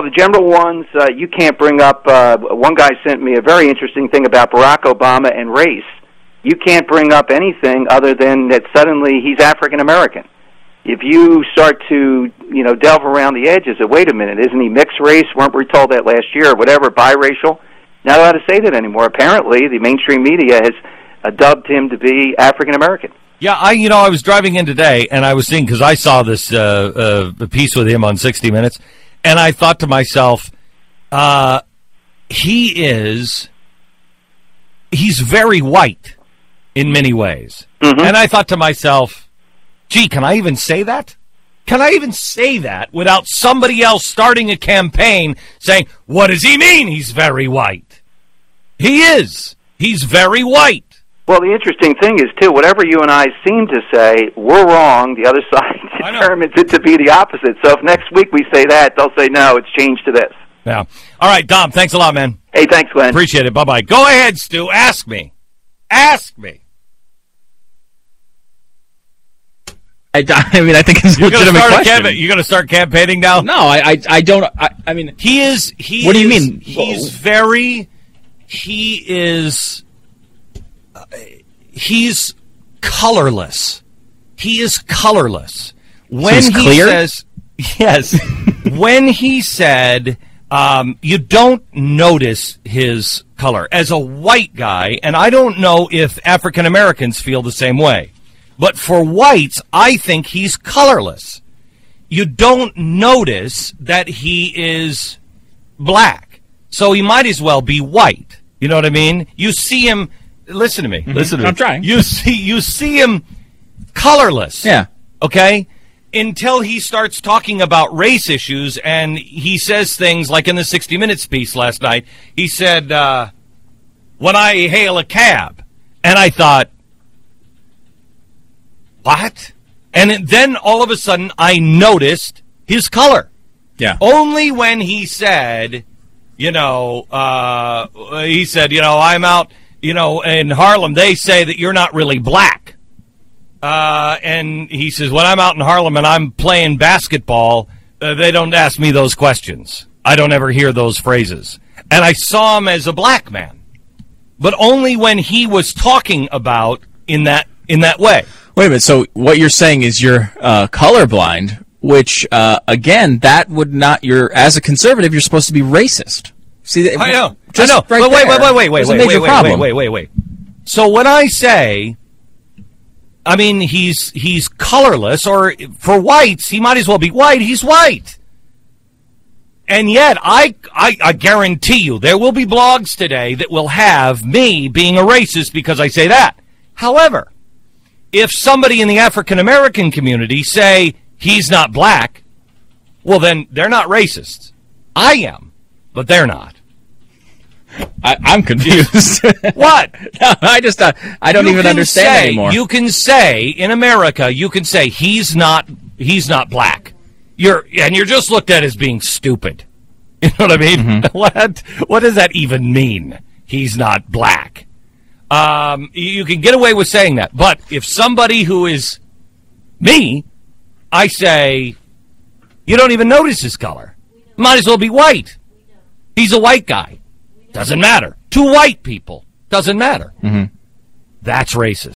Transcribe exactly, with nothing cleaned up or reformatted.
the general ones, uh, you can't bring up, uh, one guy sent me a very interesting thing about Barack Obama and race. You can't bring up anything other than that suddenly he's African American. If you start to, you know, delve around the edges of, wait a minute, isn't he mixed race? Weren't we told that last year or whatever, biracial? Not allowed to say that anymore. Apparently, the mainstream media has uh, dubbed him to be African American. Yeah, I you know, I was driving in today, and I was seeing, because I saw this uh, uh, piece with him on sixty minutes, and I thought to myself, uh, he is, he's very white in many ways. Mm-hmm. And I thought to myself, gee, can I even say that? Can I even say that without somebody else starting a campaign saying, what does he mean he's very white? He is. He's very white. Well, the interesting thing is, too, whatever you and I seem to say, we're wrong. The other side determines it to be the opposite. So if next week we say that, they'll say, no, it's changed to this. Yeah. All right, Dom, thanks a lot, man. Hey, thanks, Glenn. Appreciate it. Bye-bye. Go ahead, Stu. Ask me. Ask me. I, I mean, I think it's a you're legitimate gonna question. Camp- you're going to start campaigning now? No, I, I, I don't. I, I mean, he is. He what do you is, mean? He's Whoa. very. He is. Uh, he's colorless. He is colorless. When so he clear? says, yes, when he said, um, you don't notice his color as a white guy, and I don't know if African Americans feel the same way. But for whites, I think he's colorless. You don't notice that he is black. So he might as well be white. You know what I mean? You see him, listen to me. Mm-hmm. Listen to me. I'm trying. You see, you see him colorless. Yeah. Okay? Until he starts talking about race issues and he says things like in the sixty minutes piece last night, he said, uh, when I hail a cab, and I thought, what? And then all of a sudden, I noticed his color. Yeah. Only when he said, you know, uh, he said, you know, I'm out, you know, in Harlem, they say that you're not really black. Uh, and he says, when I'm out in Harlem and I'm playing basketball, uh, they don't ask me those questions. I don't ever hear those phrases. And I saw him as a black man. But only when he was talking about in that in that way. Wait a minute. So what you're saying is you're uh, colorblind, which uh, again, that would not. You're as a conservative, you're supposed to be racist. See, I know. Just I know. Right but wait, there, wait, wait, wait, wait, wait, wait, wait, wait, wait, wait, wait. So when I say, I mean, he's he's colorless, or for whites, he might as well be white. He's white. And yet, I, I I guarantee you, there will be blogs today that will have me being a racist because I say that. However, if somebody in the African American community say he's not black, well, then they're not racists. I am, but they're not. I, I'm confused. What? No, I just uh, I don't you even understand say, anymore. You can say in America, you can say he's not he's not black. You're and you're just looked at as being stupid. You know what I mean? Mm-hmm. What what does that even mean? He's not black. Um, you can get away with saying that, but if somebody who is me, I say, you don't even notice his color. Might as well be white. He's a white guy. Doesn't matter. Two white people. Doesn't matter. Mm-hmm. That's racist.